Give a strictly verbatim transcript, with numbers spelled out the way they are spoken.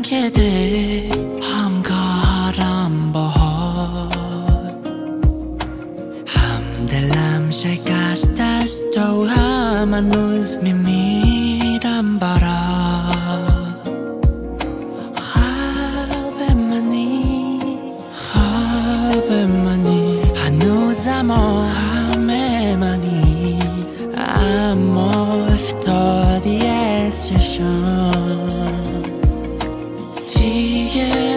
ده همکارم باهات همدلم شکست است و هنوز میمیرم برات خواب منی خواب منی هنوزم همه منی اما افتادی از چشم دیگه